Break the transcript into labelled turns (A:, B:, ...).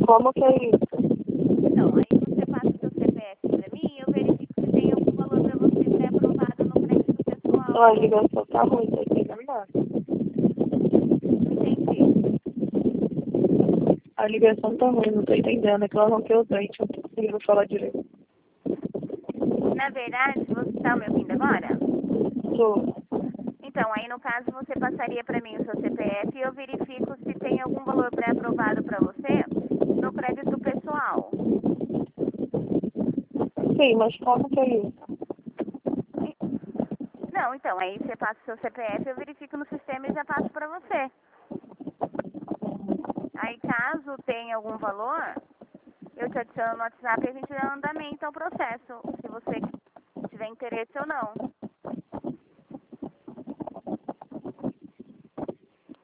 A: Como que é isso?
B: Então, aí você passa o seu CPF para mim e eu verifico se tem algum valor para você ser aprovado no crédito pessoal.
A: A ligação tá ruim, tá entendendo nada.
B: Não entendi.
A: A ligação tá ruim, não tô entendendo. É que ela rompeu o dente, não tô conseguindo falar direito.
B: Na verdade, você está me ouvindo agora?
A: Tô.
B: Então, aí no caso você passaria para mim o seu CPF e eu verifico se tem algum valor pré-aprovado para você no crédito pessoal.
A: Sim, mas como que é isso?
B: Não, então, aí você passa o seu CPF, eu verifico no sistema e já passo para você. Aí caso tenha algum valor, eu te adiciono no WhatsApp e a gente dá andamento ao processo, se você tiver interesse ou não.